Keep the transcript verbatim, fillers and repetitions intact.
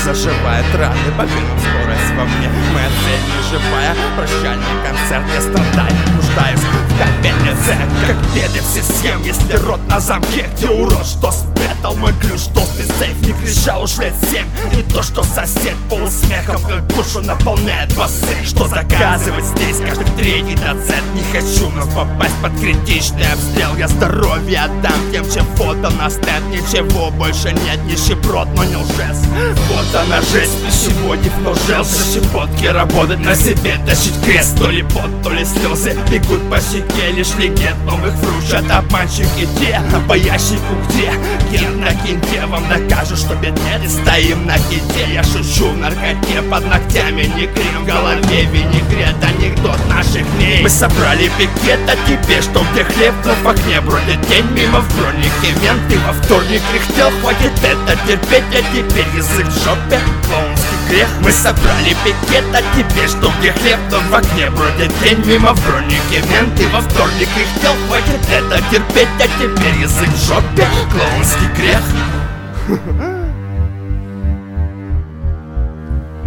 заживает раны, покинув скорость во мне. Моя цель не живая, прощальный концерт. Я страдаю, нуждаюсь в капельнице, как беды все съем, если рот на замке. Где урод, что спрятал мой ключ, толстый сейф, не кричал уж лет семь. И то, что сосед полусмехом, как душу наполняет басы. Что заказывать здесь каждый третий доцент. Не хочу вновь попасть под критичный обстрел. Я здоровье отдам тем, чем фото на стенд. Ничего больше нет, нищеброд, но не лжец. Вот она жизнь, пищеводив, но желчь. Щепотки работать на себе, тащить крест. То ли пот, то ли слезы бегут по щеке. Лишь легенд новых вручат обманщики те. По ящику где? Ген на кенте. Вам докажут, что бедняки стоим на кенте. Я шучу в наркоте, под ногтями не крем. В голове винегрет, анекдот наших дней. Мы собрали пикет, а тебе что, где хлеб? Но в окне бродит тень мимо в бронике. Менты во вторник кряхтел, хватит это терпеть. А теперь язык в жопе, клоунский грех. Мы собрали пикет, а тебе что, где хлеб? Но в окне бродит тень мимо в бронике. Менты во вторник кряхтел, хватит это терпеть. А теперь язык в жопе, клоунский грех.